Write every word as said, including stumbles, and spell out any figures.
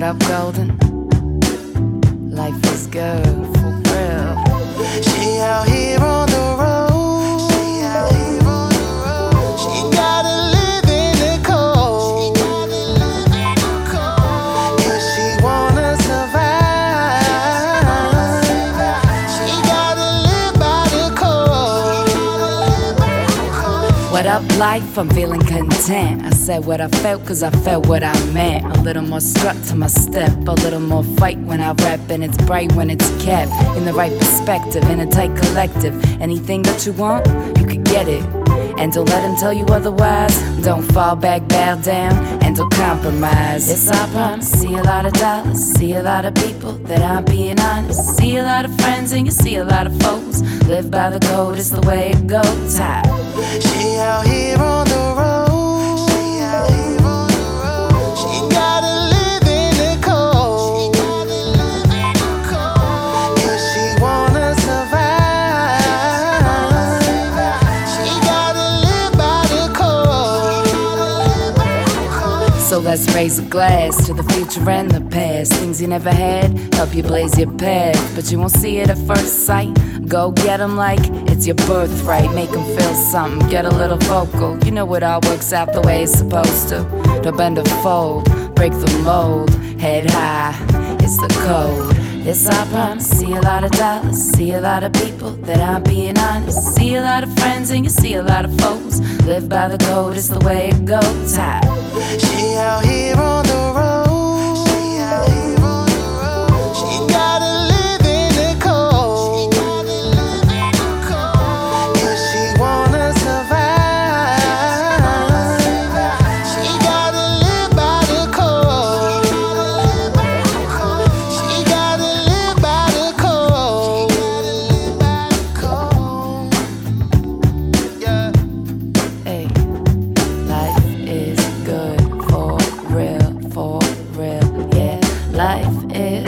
up, Golden? Life is good, for real. She out here on the road. She out here on the road. She gotta live in the cold. She gotta live in the cold. If she wanna survive, she gotta live by the code. What up, life? I'm feeling content. I said what I felt cause I felt what I meant. A little more strut to my step, a little more fight when I rap, and it's bright when it's kept in the right perspective, in a tight collective. Anything that you want, you could get it. And don't let them tell you otherwise. Don't fall back, bow down, and don't compromise. Yes, I promise. See a lot of dollars, see a lot of people that aren't being honest. See a lot of friends and you see a lot of foes. Live by the code, it's the way it goes. High. She out here on the road. She out here on the road. She gotta live in the cold. She gotta live in the cold. If she wanna survive, she gotta live by the code. So let's raise a glass to the future and the past. Things you never had, help you blaze your path. But you won't see it at first sight. Go get 'em like it's your birthright. Make 'em feel something, get a little vocal. You know it all works out the way it's supposed to. Don't bend or fold, break the mold. Head high, it's the code. Yes, I promise. See a lot of dollars, see a lot of people that aren't being honest. See a lot of friends and you see a lot of foes. Live by the code, it's the way it goes. High. She out here on the road. She out here on the road. She gotta live in the cold. She gotta live in the cold. If she wanna survive, she gotta live by the code. She gotta live by the code. She gotta live by the code. Yeah. Hey, life is good for real, for real, yeah. Life is